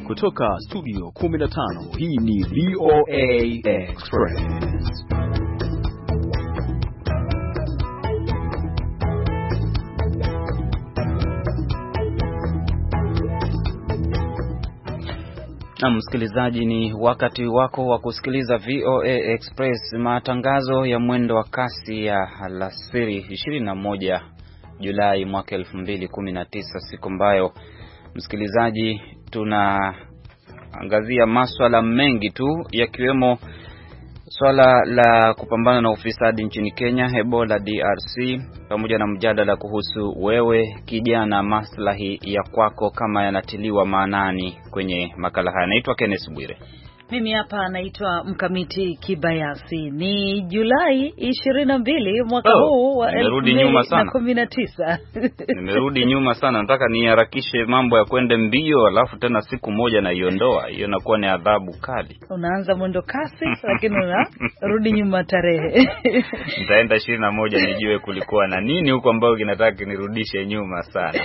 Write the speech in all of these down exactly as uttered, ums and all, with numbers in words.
Kutoka studio kumi na tano, hii ni V O A Express. Na msikilizaji, ni wakati wako wa kusikiliza V O A Express, matangazo ya mwendo wa kasi ya alasiri ishirini na moja Julai mwaka elfu mbili kumi na tisa, siku ambayo msikilizaji tunaangazia masuala mengi tu, yakiwemo swala la kupambana na ufisadi nchini Kenya, Ebola D R C, pamoja na mjadala kuhusu wewe kijana, maslahi ya kwako kama yanatiliwa maanani kwenye makala haya. Naitwa Kenneth Bwire. Mimi hapa naitwa Mkamiti Kibayasi. Ni Julai ishirini na mbili mwaka oh, huu wa elfu mbili kumi na tisa. Nimerudi nyuma sana. Nataka niharakishe mambo ya kwende mbio, alafu tena siku moja na iondoa. Hiyo inakuwa ni adhabu kali. Unaanza mwendo kasi lakini unarudi nyuma tarehe. Nitaenda ishirini na moja nijue kulikuwa na nini huko ambao kinataka nirudishe nyuma sana.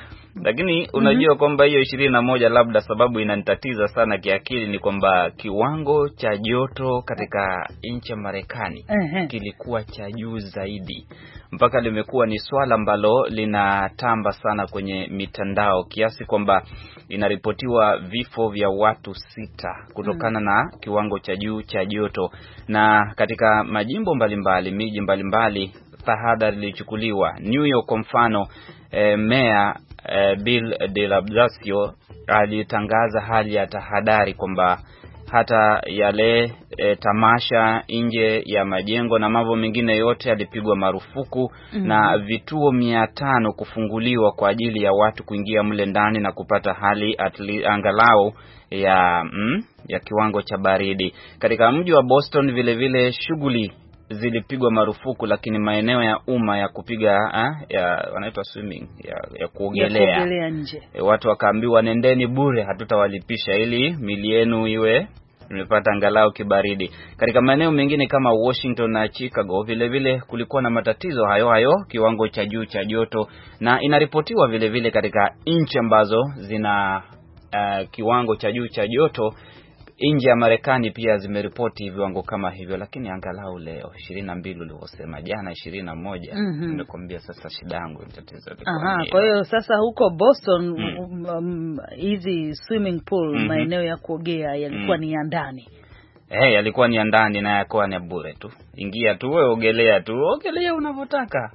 Lakini unajua mm-hmm. kwamba hiyo ishirini na moja labda sababu inanitatiza sana kiakili ni kwamba kiwango cha joto katika nchi ya Marekani uh-huh. kilikuwa cha juu zaidi. Mpaka limekuwa ni swala ambalo linatamba sana kwenye mitandao, kiasi kwamba inaripotiwa vifo vya watu sita kutokana mm. na kiwango cha juu cha joto. Na katika majimbo mbalimbali, miji mbalimbali, tahadhari ilichukuliwa. New York kwa mfano, eh, Mayor eh, Bill de Blasio alitangaza hali ya tahadhari kwamba hata yale e, tamasha nje ya majengo na mambo mengine yote yalipigwa marufuku mm-hmm. na vituo mia tano kufunguliwa kwa ajili ya watu kuingia mle ndani na kupata hali atli, angalau ya mm, ya kiwango cha baridi. Katika mji wa Boston vile vile shughuli zilipigwa marufuku, lakini maeneo ya umma ya kupiga ha, ya wanaitwa swimming ya, ya kuogelea, ya kuogelea nje, e, watu wakaambiwa nendeni bure, hatutawalipisha ili mili yenu iwe imepata angalau kibaridi. Katika maeneo mengine kama Washington na Chicago vile vile kulikuwa na matatizo hayo hayo, kiwango cha juu cha joto, na inaripotiwa vile vile katika nchi ambazo zina uh, kiwango cha juu cha joto nje ya Marekani pia zimeripoti viwango kama hivyo. Lakini angalau leo ishirini na mbili ulivyosema, jana ishirini na moja, mm-hmm. nimekwambia sasa shida yangu mtatizo liko. Aha, kwa hiyo sasa huko Boston hizi mm. um, swimming pool mm-hmm. maeneo ya kuogea yalikuwa mm. ni ya ndani. Eh, hey, yalikuwa ni ya ndani na yakuwa ni bure tu. Ingia tu wewe, ogelea tu, ogelea unavyotaka.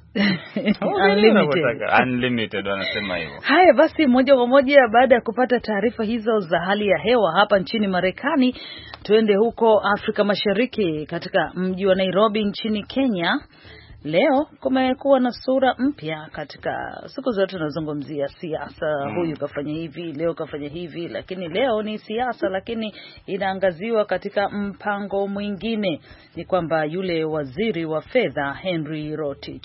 Unlimited. Unlimited wanasema hivyo. Haya basi, moja kwa moja baada ya kupata taarifa hizo za hali ya hewa hapa nchini Marekani, tuende huko Afrika Mashariki katika mji wa Nairobi nchini Kenya. Leo kumekuwa na sura mpya. Katika siku zote tunazungumzia siasa, mm. huyu kafanya hivi, leo kafanya hivi, lakini leo ni siasa, lakini inaangaziwa katika mpango mwingine. Ni kwamba yule waziri wa fedha Henry Rotich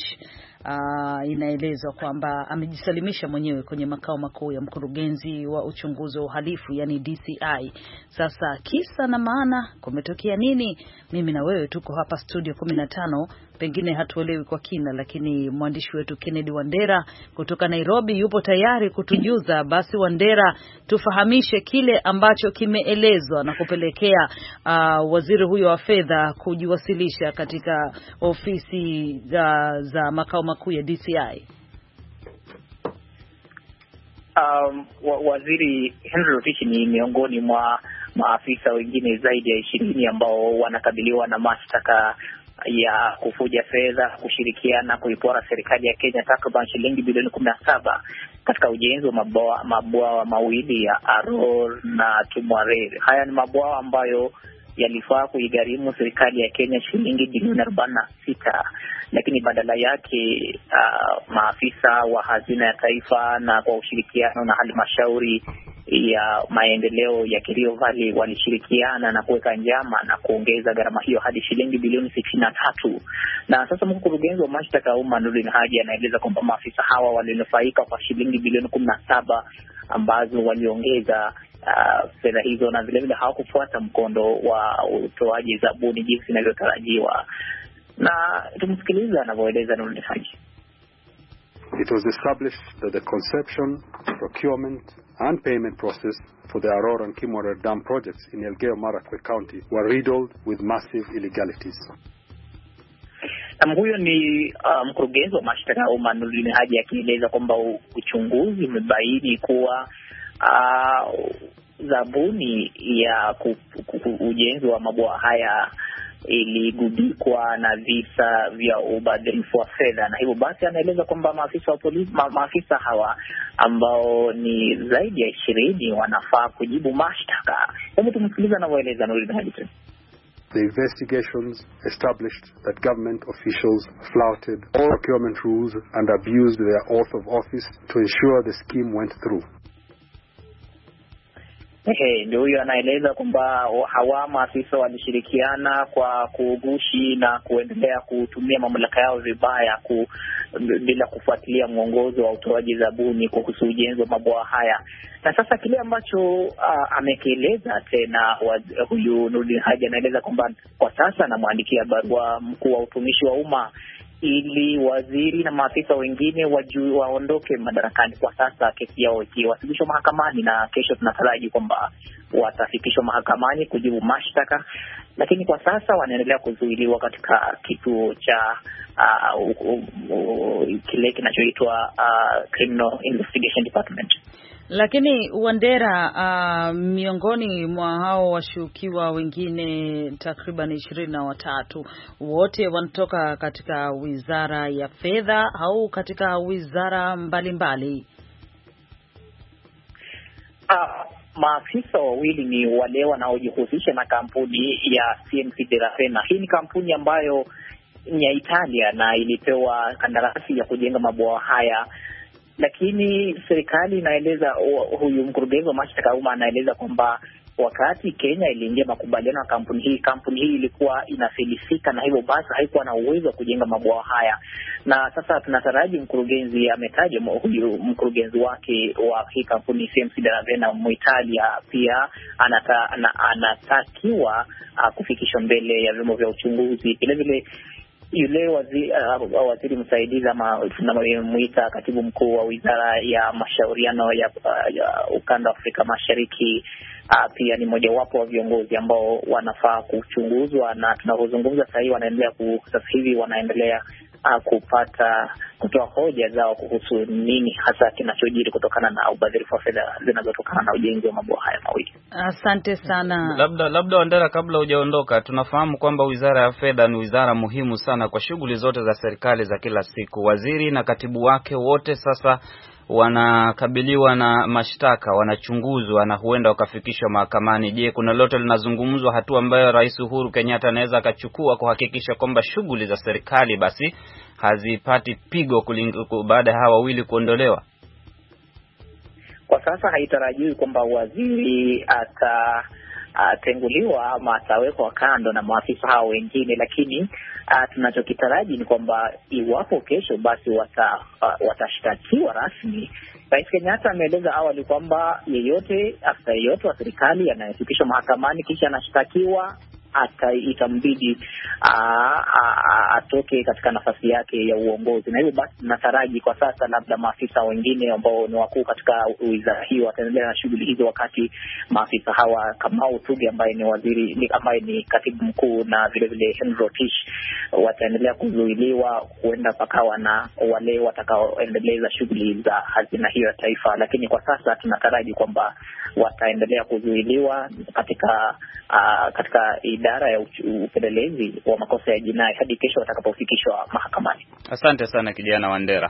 Uh, inaelezwa kwamba amejisalimisha mwenyewe kwenye makao makuu ya mkurugenzi wa uchunguzi wa uhalifu, yani D C I. Sasa kisa na maana, kumetokea nini? Mimi na wewe tuko hapa studio kumi na tano, pengine hatuelewi kwa kina, lakini mwandishi wetu Kennedy Wandera kutoka Nairobi yupo tayari kutujuza. Basi Wandera, tufahamishe kile ambacho kimeelezwa na kupelekea uh, waziri huyo wa fedha kujiwasilisha katika ofisi za, za makao makuu ya D C I. Um, waziri Henry Rotich ni miongoni mwa maafisa wengine zaidi ya ishirini ambao wanakabiliwa na mashtaka ya kufuja fedha, kushirikiana kuipora serikali ya Kenya takriban shilingi bilioni kumi na saba katika ujenzi wa mabwawa mabwawa mawili ya Aror na Tumwarere. Haya ni mabwawa ambayo yalifaa kuigharimu serikali ya Kenya shilingi bilioni arobaini na sita, lakini badala yake uh, maafisa wa hazina ya taifa na kwa ushirikiano na halmashauri ya maendeleo ya Kerio Valley walishirikiana na kuweka njama na kuongeza gharama hiyo hadi shilingi bilioni sitini na tatu. Na sasa mkurugenzi wa mashtaka ya umma Nurdin Haji anaeleza kwamba maafisa hawa walinufaika kwa shilingi bilioni kumi na saba ambazo waliongeza uh, fedha hizo, na vile vile hawakufuata mkondo wa utoaji zabuni jinsi inavyotarajiwa. Na tumsikiliza anavyoeleza Nurdin Haji. It was established that the conception, procurement and payment process for the Aurora and Kimwarer dam projects in Elgeyo Marakwet County were riddled with massive illegalities. Um, huyo ni uh, mkurugenzi wa mashtaka ya umma Nurdin Haji akieleza kwamba uchunguzi umebaini kuwa uh, zabuni ya ujenzi wa mabwawa haya iligubikwa na visa vya ubadhirifu wa fedha, na hivyo basi anaeleza kwamba maafisa wa polisi ma, maafisa hawa ambao ni zaidi ya ishirini wanafaa kujibu mashtaka. Hebu tumsikilize anavyoeleza Nurdin Haji. The investigations established that government officials flouted all procurement rules and abused their oath of office to ensure the scheme went through. Ehe, ndio huyo anaeleza kwamba hawa maafisa walishirikiana kwa kugushi na kuendelea kutumia mamlaka yao vibaya ku, bila kufuatilia mwongozo wa utoaji zabuni kuhusu ujenzi wa mabwawa haya. Na sasa kile ambacho uh, amekieleza tena wa, huyu Nurdin Haji anaeleza kwamba kwa sasa anamwandikia barua mkuu wa utumishi wa umma ili waziri na maafisa wengine waju, waondoke madarakani. Kwa sasa kesi yao ikiwasilishwa mahakamani, na kesho tunataraji kwamba watafikishwa mahakamani kujibu mashtaka, lakini kwa sasa wanaendelea kuzuiliwa katika kituo cha uh, uh, uh, kile kinachoitwa uh, Criminal Investigation Department. Lakini Wandera, uh, miongoni mwa hao washukiwa wengine takriban ishirini na watatu wote wanatoka katika wizara ya fedha au katika wizara mbalimbali? Uh, maafisa wawili ni wale wanaojihusisha na kampuni ya C M C Terrafina. Hii ni kampuni ambayo ni ya Italia na ilipewa kandarasi ya kujenga mabwawa haya, lakini serikali inaeleza, huyu mkurugenzi wa mashtaka ya umma anaeleza kwamba wakati Kenya iliingia makubaliano na kampuni hii, kampuni hii ilikuwa inafilisika na hivyo basi haikuwa na uwezo wa kujenga mabwawa haya. Na sasa tunataraji, mkurugenzi ametaja huyu mkurugenzi wake wa hii kampuni C M C Terrafina Muitalia pia anata, ana, anatakiwa uh, kufikishwa mbele ya vyombo vya uchunguzi. Vile vile yule waziri, uh, waziri msaidizi ama tunamuita katibu mkuu wa wizara ya mashauriano ya, uh, ya ukanda wa Afrika Mashariki uh, pia ni mmoja wapo wa viongozi ambao wanafaa kuchunguzwa, na tunapozungumza sasa hivi wanaendelea sasa hivi wanaendelea uh, kupata kutoa hoja zao kuhusu nini hasa kinachojiri kutokana na ubadhirifu wa fedha zinazotokana na ujenzi wa mabwawa haya mawili. Asante sana. Labda labda Wandera, kabla hujaondoka, tunafahamu kwamba wizara ya fedha ni wizara muhimu sana kwa shughuli zote za serikali za kila siku. Waziri na katibu wake wote sasa wanakabiliwa na mashtaka, wanachunguzwa na huenda wakafikishwa mahakamani. Je, kuna lolote linazungumzwa hatua ambayo Rais Uhuru Kenyatta anaweza akachukua kuhakikisha kwamba shughuli za serikali basi hazipati pigo baada ya hawa wawili kuondolewa? Kwa sasa haitarajiwi kwamba waziri ata atenguliwa ama atawekwa kando na maafisa hao wengine, lakini uh, tunachokitaraji ni kwamba iwapo kesho basi wata, uh, watashtakiwa rasmi. Rais Kenyatta ameeleza awali kwamba yeyote afisa yeyote wa serikali anayefikishwa mahakamani kisha anashtakiwa ata itambidi atoke katika nafasi yake ya uongozi, na hivyo basi tunataraji kwa sasa labda maafisa wengine ambao ni wakuu katika wizara hiyo wataendelea na shughuli hizo, wakati maafisa hawa Kamau Tuge ambaye ni waziri ni ambaye ni katibu mkuu na vile vile Henry Rotich wataendelea kuzuiliwa, huenda pakawa na wale watakaoendeleza shughuli za hazina hiyo ya taifa. Lakini kwa sasa tunataraji kwamba wataendelea kuzuiliwa katika uh, katika idara ya upelelezi wa makosa ya jinai hadi kesho watakapofikishwa mahakamani. Asante sana kijana Wandera.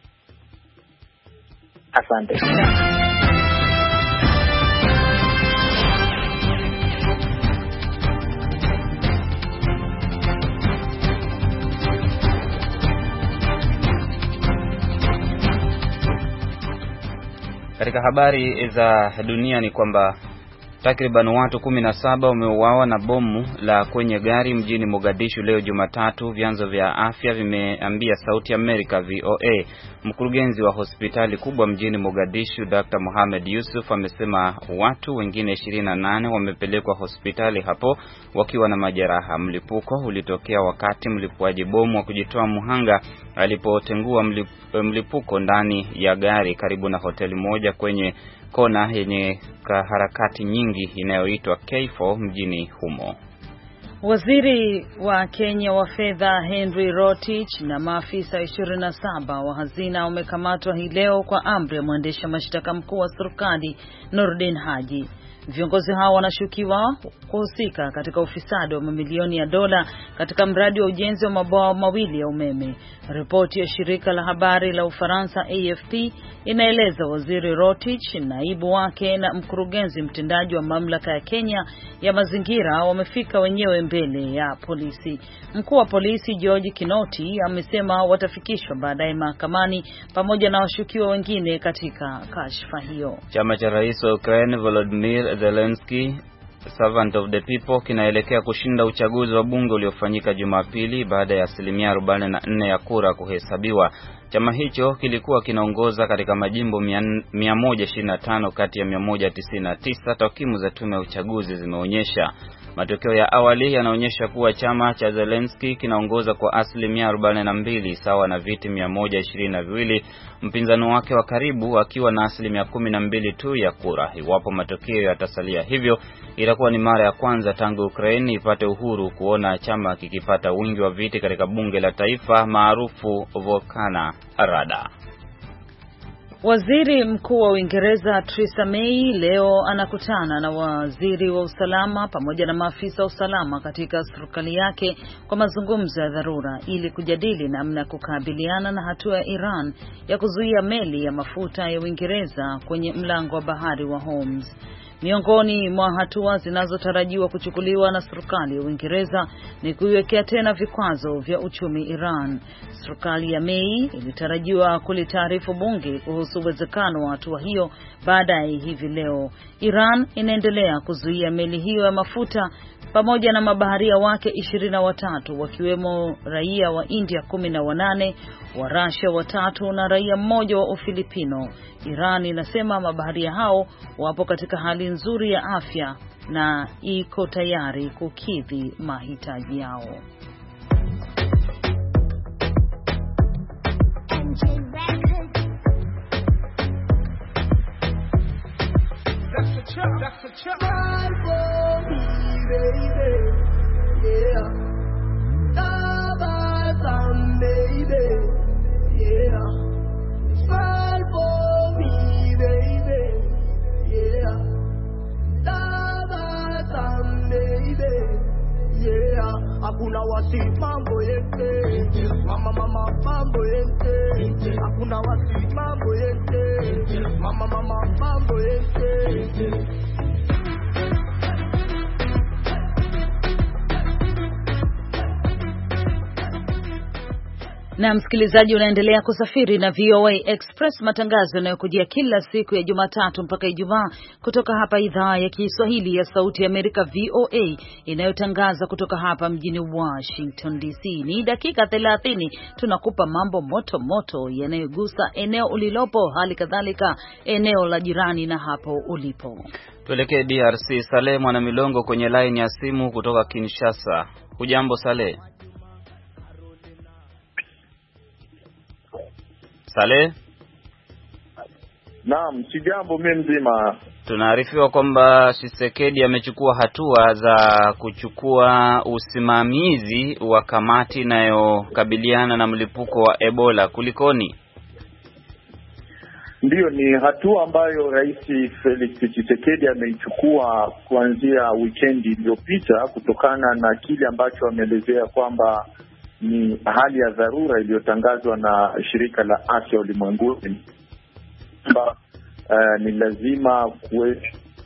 Asante. Katika habari za dunia ni kwamba takriban watu kumi na saba wameuawa na bomu la kwenye gari mjini Mogadishu leo Jumatatu, vyanzo vya afya vimeambia Sauti America V O A. Mkurugenzi wa hospitali kubwa mjini Mogadishu, Doctor Mohamed Yusuf, amesema watu wengine ishirini na nane wamepelekwa hospitali hapo wakiwa na majeraha. Mlipuko ulitokea wakati mlipuaji bomu wa kujitoa muhanga alipotengua mlipuko ndani ya gari karibu na hoteli moja kwenye kona yenye harakati nyingi inayoitwa K four mjini humo. Waziri wa Kenya wa fedha Henry Rotich na maafisa ishirini na saba wa hazina wamekamatwa hii leo kwa amri ya mwendesha mashtaka mkuu wa serikali Nordin Haji. Viongozi hao wanashukiwa kuhusika katika ufisadi wa mamilioni ya dola katika mradi wa ujenzi wa mabwawa mawili ya umeme. Ripoti ya shirika la habari la Ufaransa A F P inaeleza waziri Rotich, naibu wake na mkurugenzi mtendaji wa mamlaka ya Kenya ya mazingira wamefika wenyewe mbele ya polisi. Mkuu wa polisi George Kinoti amesema watafikishwa baadaye mahakamani pamoja na washukiwa wengine katika kashfa hiyo. Chama cha rais wa Ukraine Volodymyr Zelensky, Servant of the People, kinaelekea kushinda uchaguzi wa bunge uliofanyika Jumapili baada ya asilimia arobaini na nne ya kura kuhesabiwa. Chama hicho kilikuwa kinaongoza katika majimbo mia moja ishirini na tano kati ya mia moja tisini na tisa, takwimu za tume ya uchaguzi zimeonyesha. Matokeo ya awali yanaonyesha kuwa chama cha Zelensky kinaongoza kwa asilimia arobaini na mbili sawa na viti mia moja ishirini na viwili, mpinzani wake wa karibu akiwa na asilimia kumi na mbili tu ya kura. Iwapo matokeo yatasalia hivyo, itakuwa ni mara ya kwanza tangu Ukraine ipate uhuru kuona chama kikipata wingi wa viti katika bunge la taifa maarufu Volkana Rada. Waziri Mkuu wa Uingereza Theresa May leo anakutana na waziri wa usalama pamoja na maafisa wa usalama katika serikali yake kwa mazungumzo ya dharura ili kujadili namna ya kukabiliana na hatua ya Iran ya kuzuia meli ya mafuta ya Uingereza kwenye mlango wa bahari wa Hormuz. Miongoni mwa hatua zinazotarajiwa kuchukuliwa na serikali ya Uingereza ni kuiwekea tena vikwazo vya uchumi Iran. Serikali ya May ilitarajiwa kulitaarifu bunge kuhusu uwezekano wa hatua hiyo baadaye hivi leo. Iran inaendelea kuzuia meli hiyo ya mafuta pamoja na mabaharia wake ishirini na watatu wakiwemo raia wa India kumi na wanane, wa Russia watatu na raia mmoja wa Ufilipino. Iran inasema mabaharia hao wapo katika hali nzuri ya afya na iko tayari kukidhi mahitaji yao. Hakuna wasi mambo yente, mama mama mambo yente. Hakuna wasi mambo yente, mama mama mambo yente. Na msikilizaji, unaendelea kusafiri na V O A Express, matangazo yanayokujia kila siku ya Jumatatu mpaka Ijumaa kutoka hapa idhaa ya Kiswahili ya Sauti ya Amerika V O A inayotangaza kutoka hapa mjini Washington D C. Ni dakika thelathini tunakupa mambo moto moto yanayogusa eneo ulilopo, hali kadhalika eneo la jirani na hapo ulipo. Tuelekee D R C. Saleh Mwana Milongo kwenye line ya simu kutoka Kinshasa. Hujambo Saleh? Saleh? Naam, sijambo mimi mzima. Tunaarifiwa kwamba Tshisekedi amechukua hatua za kuchukua usimamizi wa kamati inayokabiliana na mlipuko wa Ebola. Kulikoni? Ndiyo, ni hatua ambayo Rais Felix Tshisekedi ameichukua kuanzia weekend iliyopita kutokana na kile ambacho ameelezea kwamba ni hali ya dharura iliyotangazwa na shirika la afya ulimwenguni kwamba uh, ni lazima kuwe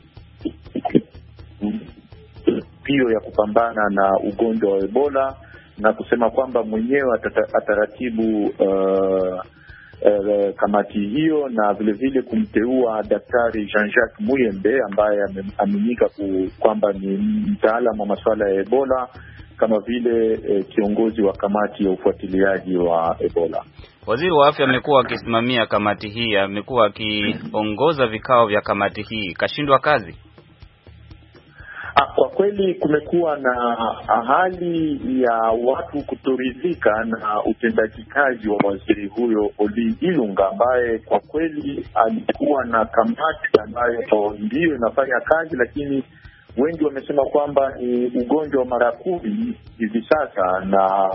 pio ya kupambana na ugonjwa wa Ebola, na kusema kwamba mwenyewe ataratibu uh, uh, kamati hiyo, na vile vile kumteua Daktari Jean-Jacques Muyembe ambaye ameaminika kwamba ni mtaalamu wa masuala ya Ebola kama vile eh, kiongozi wa kamati ya ufuatiliaji wa Ebola. Waziri wa afya amekuwa akisimamia kamati hii, amekuwa akiongoza vikao vya kamati hii. Kashindwa kazi? Kwa kweli kumekuwa na hali ya watu kutoridhika na utendaji kazi wa waziri huyo Oli Ilunga, ambaye kwa kweli alikuwa na kamati ambayo ndiyo inafanya kazi, lakini wengi wamesema kwamba ni ugonjwa wa mara kumi hivi sasa, na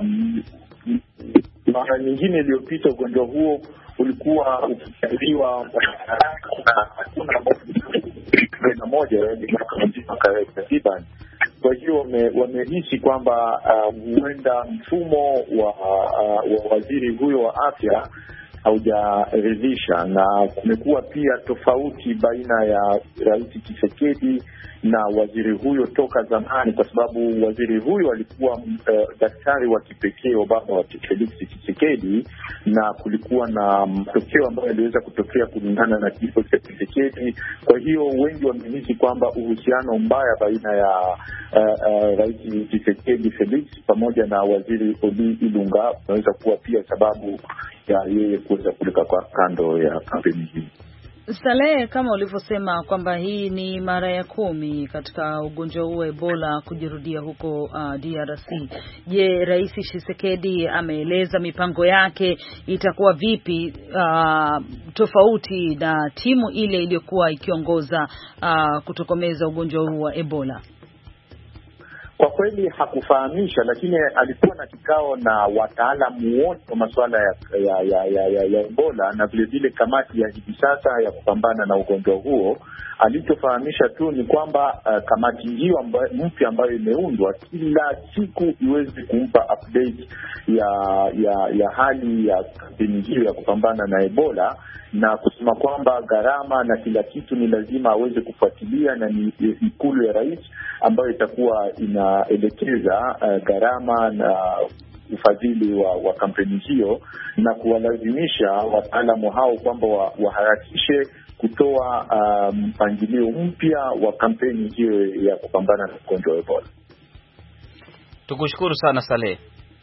mara nyingine iliyopita ugonjwa huo ulikuwa ukikabiliwa na hakuna na moja takriban. Kwa hiyo wamehisi kwamba huenda um, mfumo wa, uh, wa waziri huyo wa afya haujaridhisha, na kumekuwa pia tofauti baina ya Rais Tshisekedi na waziri huyo toka zamani, kwa sababu waziri huyo alikuwa uh, daktari wa kipekee wa baba wa Felix Tshisekedi, na kulikuwa na matokeo ambayo yaliweza kutokea kulingana na kifo cha Tshisekedi. Kwa hiyo wengi wamehisi kwamba uhusiano mbaya baina ya uh, uh, Rais Tshisekedi Felix pamoja na waziri Oli Ilunga unaweza kuwa pia sababu ya yeye kuweza kuleka kwa kando ya kampeni hii. Saleh, kama ulivyosema kwamba hii ni mara ya kumi katika ugonjwa huu wa Ebola kujirudia huko uh, D R C. Je, Rais Tshisekedi ameeleza mipango yake itakuwa vipi uh, tofauti na timu ile iliyokuwa ikiongoza uh, kutokomeza ugonjwa huu wa Ebola? Kwa kweli hakufahamisha, lakini alikuwa na kikao na wataalamu wote wa masuala ya ya, ya, ya, ya, ya Ebola na vile vile kamati ya hivi sasa ya kupambana na ugonjwa huo. Alichofahamisha tu ni kwamba uh, kamati hiyo ambayo mpya ambayo imeundwa kila siku iweze kumpa update ya ya ya hali ya kampeni hiyo ya kupambana na Ebola, na kusema kwamba gharama na kila kitu ni lazima aweze kufuatilia, na ni ikulu ya rais ambayo itakuwa inaelekeza uh, gharama na ufadhili wa, wa kampeni hiyo, na kuwalazimisha wataalamu hao kwamba waharakishe wa kutoa mpangilio um, mpya wa kampeni hiyo ya kupambana na ugonjwa wa Ebola. Tukushukuru sana Saleh.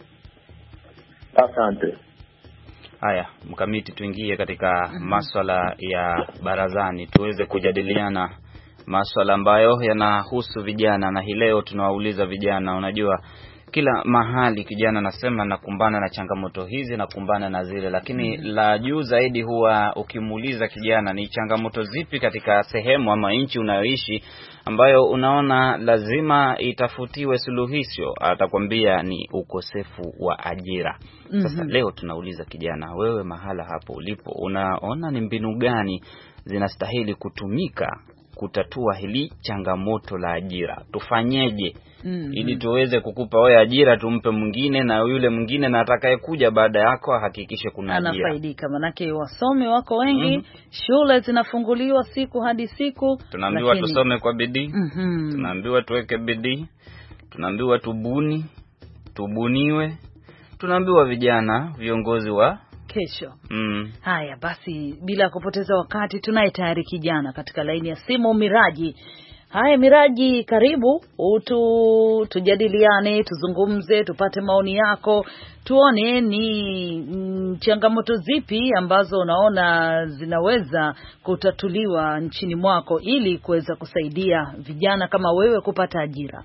Asante. Haya, Mkamiti, tuingie katika masuala ya barazani tuweze kujadiliana masuala ambayo yanahusu vijana, na hii leo tunawauliza vijana. Unajua kila mahali kijana anasema nakumbana na changamoto hizi na kumbana na zile, lakini mm. la juu zaidi huwa ukimuuliza kijana ni changamoto zipi katika sehemu ama nchi unayoishi ambayo unaona lazima itafutiwe suluhisho, atakwambia ni ukosefu wa ajira. Mm-hmm. Sasa leo tunauliza kijana, wewe mahala hapo ulipo unaona ni mbinu gani zinastahili kutumika kutatua hili changamoto la ajira? Tufanyeje mm-hmm. ili tuweze kukupa wewe ajira, tumpe mwingine, na yule mwingine na atakayekuja baada yako hakikishe kuna ajira, anafaidika? Manake wasome wako wengi, mm-hmm. shule zinafunguliwa siku hadi siku, tunaambiwa lakini tusome kwa bidii, mm-hmm. tunaambiwa tuweke bidii, tunaambiwa tubuni, tubuniwe, tunaambiwa vijana viongozi wa kesho. Mm. Haya basi, bila kupoteza wakati tunaye tayari kijana katika laini ya simu, Miraji. Haya Miraji, karibu utu tujadiliane, tuzungumze, tupate maoni yako, tuone ni mm, changamoto zipi ambazo unaona zinaweza kutatuliwa nchini mwako ili kuweza kusaidia vijana kama wewe kupata ajira.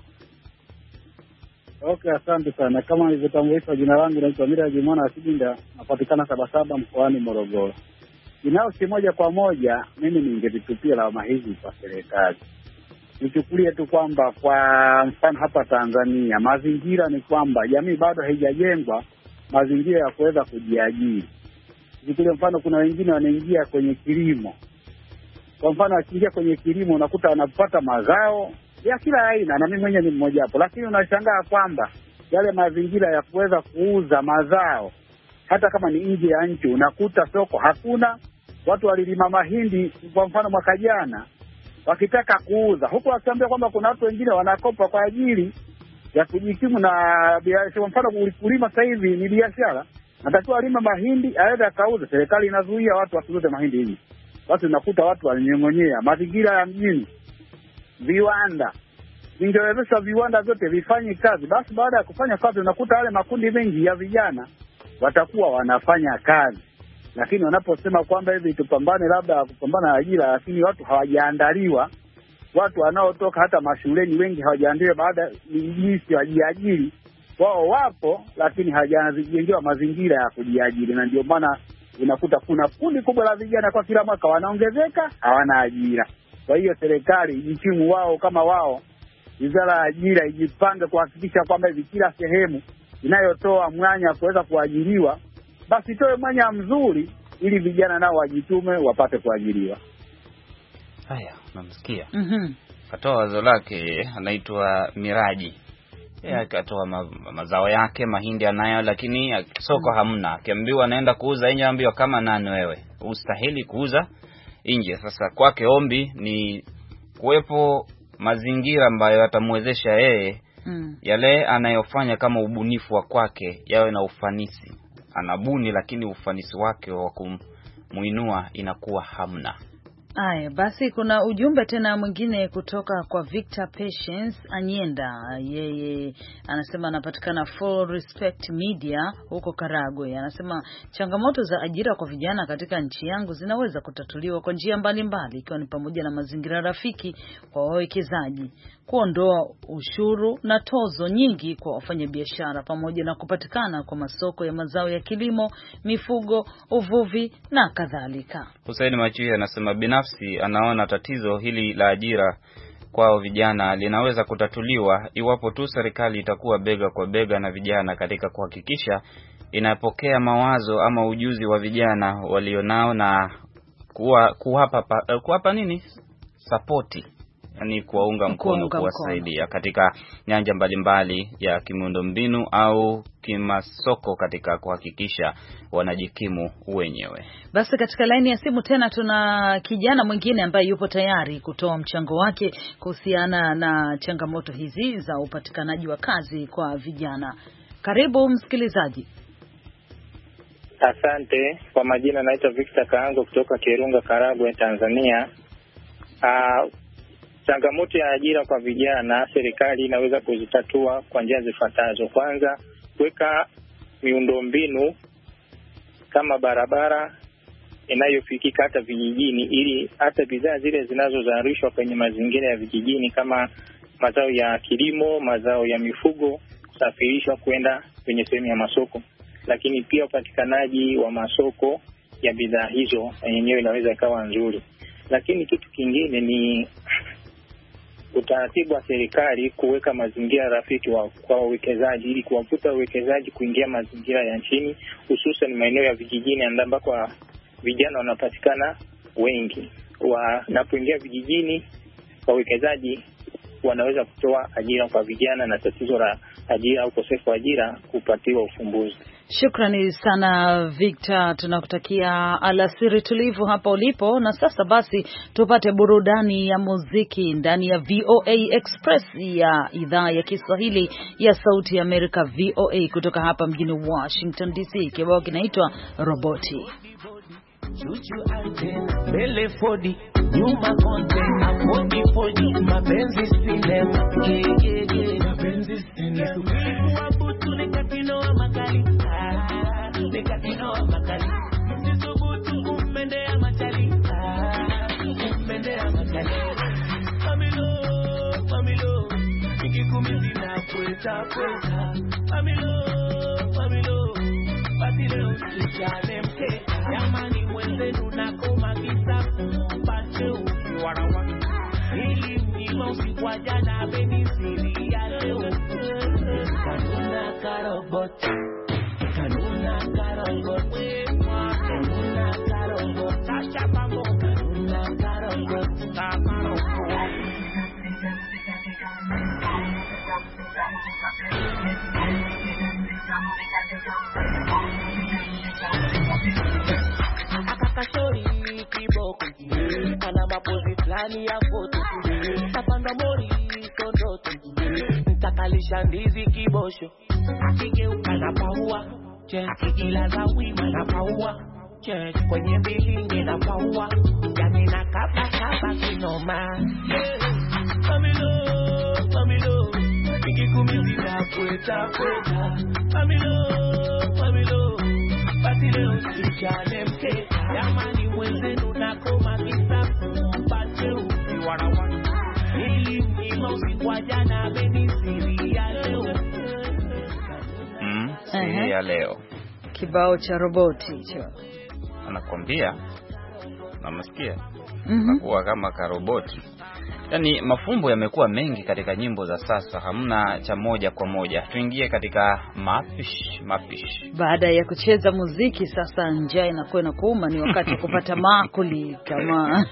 Okay, asante sana. Kama nilivyotambulisha, jina langu naitwa Miraji Mwana Asibinda, napatikana Sabasaba mkoani Morogoro. Binafsi moja kwa moja mimi ningetupia lawama hizi kwa serikali. Nichukulie tu kwamba kwa mfano hapa Tanzania mazingira ni kwamba jamii bado haijajengwa mazingira ya kuweza kujiajiri. Nichukulie mfano, kuna wengine wanaingia kwenye kilimo. Kwa mfano akiingia kwenye kilimo unakuta anapata mazao ya kila aina, na mimi mwenyewe ni mmoja hapo, lakini unashangaa kwamba yale mazingira ya kuweza kuuza mazao hata kama ni nje ya nchi, unakuta soko hakuna. Watu walilima mahindi kwa mfano mwaka jana, wakitaka kuuza huko wakiambia kwamba kuna watu wengine wanakopa kwa ajili ya kujikimu na biashara. Kwa mfano kulima sasa hivi ni biashara, natakiwa alima mahindi aende akauze, serikali inazuia watu wasiuze mahindi hivi. Basi unakuta watu walinyong'onyea mazingira ya mjini. Viwanda vingewezesha viwanda vyote vifanye kazi, basi baada ya kufanya kazi unakuta wale makundi mengi ya vijana watakuwa wanafanya kazi. Lakini wanaposema kwamba hivi tupambane labda kupambana na ajira, lakini watu hawajaandaliwa watu wanaotoka hata mashuleni wengi hawajaandika baada jinsi wajiajiri. Wao wapo lakini hawajajengewa mazingira ya kujiajiri, na ndio maana unakuta kuna kundi kubwa la vijana kwa kila mwaka wanaongezeka, hawana ajira. Kwa hiyo serikali ijikimu wao kama wao, wizara ya ajira ijipange kuhakikisha kwamba hivi kila sehemu inayotoa mwanya kuweza kuajiriwa basi toe mwanya mzuri ili vijana nao wajitume wapate kuajiriwa. Haya, namsikia. Mhm. Katoa wazo lake, anaitwa Miraji. Yeye akatoa ma, mazao yake, mahindi anayo lakini soko hamna. Akiambiwa anaenda kuuza nje, ambiwa kama nani wewe? Ustahili kuuza nje. Sasa kwake ombi ni kuwepo mazingira ambayo yatamwezesha yeye mm. yale anayofanya kama ubunifu wa kwake yawe na ufanisi. Anabuni lakini ufanisi wake wa kumuinua inakuwa hamna. Aya, basi kuna ujumbe tena mwingine kutoka kwa Victor Patience Anyenda. Yeye anasema anapatikana Full Respect Media huko Karagwe. Anasema changamoto za ajira kwa vijana katika nchi yangu zinaweza kutatuliwa kwa njia mbalimbali, ikiwa ni pamoja na mazingira rafiki kwa wawekezaji, kuondoa ushuru na tozo nyingi kwa wafanyabiashara, pamoja na kupatikana kwa masoko ya mazao ya kilimo, mifugo, uvuvi na kadhalika. Hussein Machui anasema binafsi anaona tatizo hili la ajira kwa vijana linaweza kutatuliwa iwapo tu serikali itakuwa bega kwa bega na vijana katika kuhakikisha inapokea mawazo ama ujuzi wa vijana walionao na kuwa, kuwapa, kuwapa nini? Sapoti. Yani kuwaunga mkono, kuwasaidia katika nyanja mbalimbali ya kimiundombinu au kimasoko katika kuhakikisha wanajikimu wenyewe. Basi katika laini ya simu tena tuna kijana mwingine ambaye yupo tayari kutoa mchango wake kuhusiana na changamoto hizi za upatikanaji wa kazi kwa vijana. Karibu msikilizaji. Asante. Kwa majina naitwa Victor Kaango kutoka Kirunga, Karagwe, Tanzania. Uh, Changamoto ya ajira kwa vijana, serikali inaweza kuzitatua kwa njia zifuatazo. Kwanza, kuweka miundombinu kama barabara inayofikika hata vijijini, ili hata bidhaa zile zinazozalishwa kwenye mazingira ya vijijini kama mazao ya kilimo, mazao ya mifugo kusafirishwa kwenda kwenye sehemu ya masoko. Lakini pia upatikanaji wa masoko ya bidhaa hizo yenyewe inaweza ikawa nzuri. Lakini kitu kingine ni utaratibu wa serikali kuweka mazingira rafiki wa, kwa wawekezaji, ili kuwavuta wawekezaji kuingia mazingira ya nchini, hususan maeneo ya vijijini ambako vijana wanapatikana wengi. Wanapoingia vijijini, wawekezaji wanaweza kutoa ajira kwa vijana na tatizo la ajira au ukosefu wa ajira kupatiwa ufumbuzi. Shukrani sana Victor, tunakutakia alasiri tulivu hapa ulipo. Na sasa basi tupate burudani ya muziki ndani ya V O A Express ya idhaa ya Kiswahili ya Sauti ya Amerika, V O A, kutoka hapa mjini Washington D C. Kibao kinaitwa Roboti. Chuchu antena, bele fodi, nyuma kontena, fodi fodi, mapenzi sinema, gege, mapenzi sinema. Wabutu nekatino wa makali, ah, nekatino wa makali. Msisubutu umpende ya machali, ah, umpende ya machali. Amilo, amilo, nikikumizi na kweta kweta. Amilo, amilo, basi leo tuchane mkeka. Yamani mwenzenu na koma kisa kumpache ukiwarawa. Hili mjima usiku jana benisiri ya leo. Kanuna karoboti, kanuna karoboti, kanuna karoboti, tacha pambo, kanuna karoboti, kamaroko. Akakashori kiboko, ana mapozi flani ya foto. Tapanda mori sondoto, nitakalisha ndizi kibosho. Akigeuka na paua, cheki ila za wima na paua. Cheki kwenye bilinge na paua, yani na kapa kapa kinoma. Amilo, amilo, nikikumizi na kweta kweta. Amilo, amilo, basi leo tuchane mkeka. Yamani mwenzenu na koma kisa kumpache ukiwarawa. kama usiku wa jana amenisiri ya leo. Mm, siri ya leo. Kibao cha roboti hicho. Anakwambia, namsikia. Mhm. Nakuwa kama karoboti. Yaani mafumbo yamekuwa mengi katika nyimbo za sasa, hamna cha moja kwa moja. Tuingie katika mapish, mapish. Baada ya kucheza muziki sasa njaa inakuwa inakuuma, ni wakati wa kupata maakuli kama.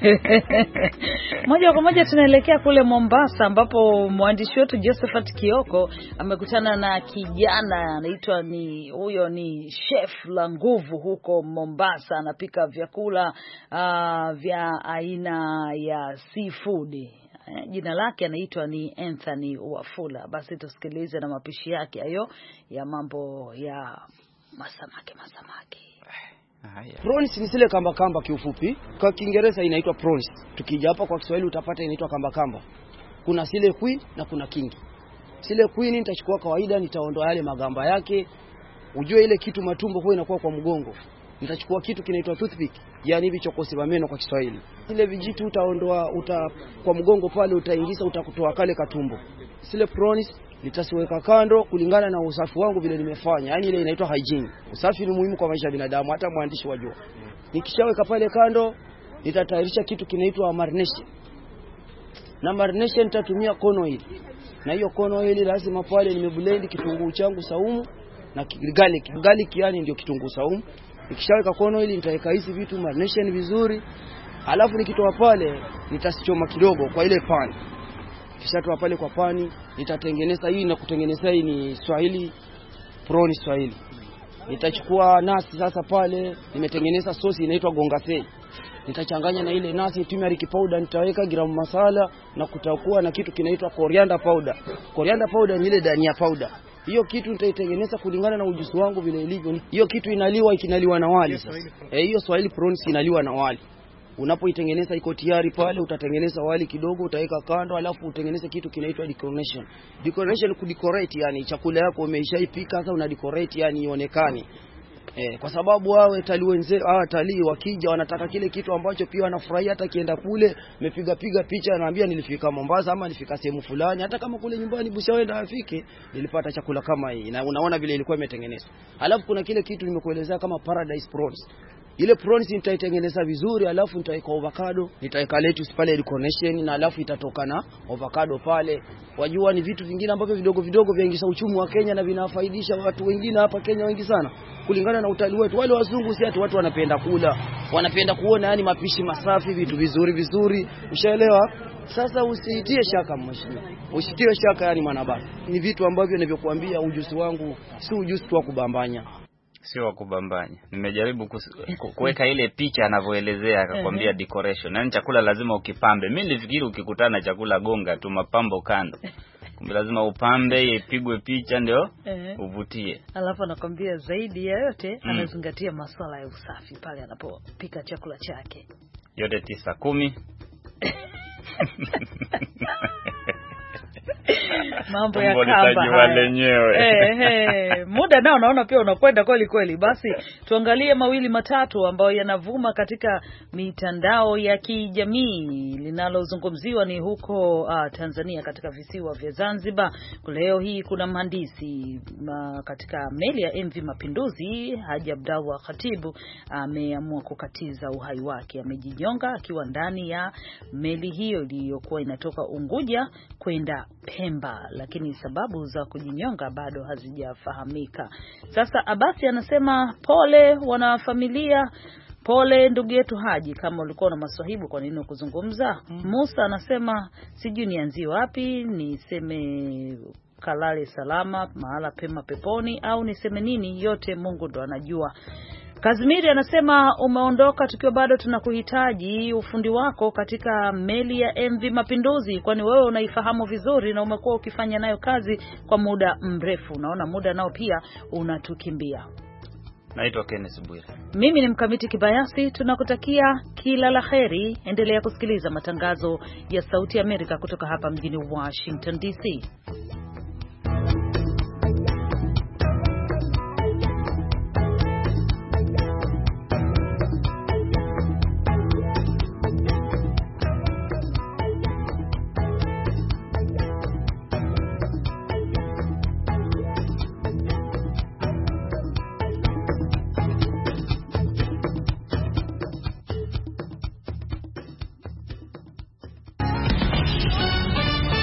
Moja kwa moja tunaelekea kule Mombasa ambapo mwandishi wetu Josephat Kioko amekutana na kijana anaitwa ni huyo ni chef la nguvu huko Mombasa, anapika vyakula uh, vya aina ya seafood. Jina lake anaitwa ni Anthony Wafula. Basi tusikilize na mapishi yake hayo ya mambo ya masamaki masamaki. Haya. Prawns ni zile kamba kamba kiufupi. Kwa Kiingereza inaitwa prawns. Tukija hapa kwa Kiswahili utapata inaitwa kamba kamba. Kuna sile kui na kuna kingi. Sile kui ni nitachukua kawaida, nitaondoa yale magamba yake. Ujue ile kitu matumbo huwa inakuwa kwa mgongo. Nitachukua kitu kinaitwa toothpick, yani hivi chokosi vya meno kwa Kiswahili. Ile vijitu utaondoa uta kwa mgongo pale, utaingiza, utakutoa kale katumbo. Sile prawns nitasiweka kando kulingana na usafi wangu vile nimefanya. Yani ile inaitwa hygiene. Usafi ni muhimu kwa maisha ya binadamu, hata mwandishi wajua. Nikishaweka pale kando, nitatayarisha kitu kinaitwa marination. Na marination nitatumia corn oil. Na hiyo corn oil lazima pale nimeblend kitunguu changu saumu na garlic. Garlic yani ndio kitunguu saumu. Nikishaweka corn oil nitaweka hizi vitu marination vizuri. Alafu nikitoa pale nitasichoma kidogo kwa ile pan. Kisha toa pale kwa pani, nitatengeneza hii na kutengeneza hii ni Swahili prawn Swahili. Nitachukua nasi sasa pale, nimetengeneza sosi inaitwa gongase. Nitachanganya na ile nasi turmeric powder, nitaweka garam masala na kutakuwa na kitu kinaitwa coriander powder. Coriander powder ni ile dania powder. Hiyo kitu nitaitengeneza kulingana na ujuzi wangu vile ilivyo. Hiyo kitu inaliwa ikinaliwa na wali sasa. Eh, hiyo Swahili prawns inaliwa na wali. Unapoitengeneza iko tayari pale, utatengeneza wali kidogo, utaweka kando, alafu utengeneze kitu kinaitwa decoration. Decoration kudecorate, yani chakula yako umeshaipika sasa una decorate, yani ionekane. Eh, kwa sababu wao watalii wenzetu, ah watalii wakija wanataka kile kitu ambacho pia wanafurahia. Hata kienda kule nimepiga piga picha, anaambia nilifika Mombasa ama nilifika sehemu fulani, hata kama kule nyumbani Bushawenda afike nilipata chakula kama hii, na unaona vile ilikuwa imetengenezwa. Alafu kuna kile kitu nimekuelezea kama paradise prawns. Ile prawns nitaitengeneza vizuri, alafu nitaweka avocado, nitaweka lettuce pale decoration, na alafu itatoka na avocado pale. Wajua ni vitu vingine ambavyo vidogo vidogo vyaingisha uchumi wa Kenya na vinafaidisha watu wengine hapa Kenya wengi sana. Kulingana na utalii wetu, wale wazungu si ati watu wanapenda kula, wanapenda kuona yani mapishi masafi, vitu vizuri vizuri, ushaelewa? Sasa usiitie shaka mheshimiwa, usitie shaka yani mwanabasi. Ni vitu ambavyo ninavyokuambia, ujuzi wangu si ujuzi tu wa kubambanya. Sio wakubambanya. Nimejaribu kuweka ile picha anavyoelezea, akakwambia decoration. Yaani chakula lazima ukipambe. Mimi nilifikiri ukikutana na chakula gonga tu mapambo kando. Kumbe lazima upambe, ipigwe picha ndio uvutie. Alafu anakwambia zaidi ya yote mm. anazingatia masuala ya usafi pale anapopika chakula chake. Yote tisa kumi. Mambo ya kamba lenyewe. Eh eh, muda nao naona pia unakwenda kweli kweli. Basi tuangalie mawili matatu ambayo yanavuma katika mitandao ya kijamii. Linalozungumziwa ni huko uh, Tanzania katika visiwa vya Zanzibar. Leo hii kuna mhandisi uh, katika meli ya M V Mapinduzi, Haji Abdallah Khatibu ameamua uh, kukatiza uhai wake. Amejinyonga akiwa ndani ya meli hiyo iliyokuwa inatoka Unguja kwenda Pemba, lakini sababu za kujinyonga bado hazijafahamika. Sasa Abasi anasema pole wanafamilia, pole ndugu yetu Haji, kama ulikuwa na maswahibu kwa nini kuzungumza? Mm. Musa anasema sijui nianzie wapi, niseme kalale salama mahala pema peponi au niseme nini, yote Mungu ndo anajua. Kazimiri anasema umeondoka tukiwa bado tunakuhitaji ufundi wako katika meli ya M V Mapinduzi, kwani wewe unaifahamu vizuri na umekuwa ukifanya nayo kazi kwa muda mrefu. Naona muda nao pia unatukimbia. Naitwa Kenneth Bwire. Mimi ni Mkamiti Kibayasi, tunakutakia kila laheri. Endelea kusikiliza matangazo ya Sauti ya Amerika kutoka hapa mjini Washington D C.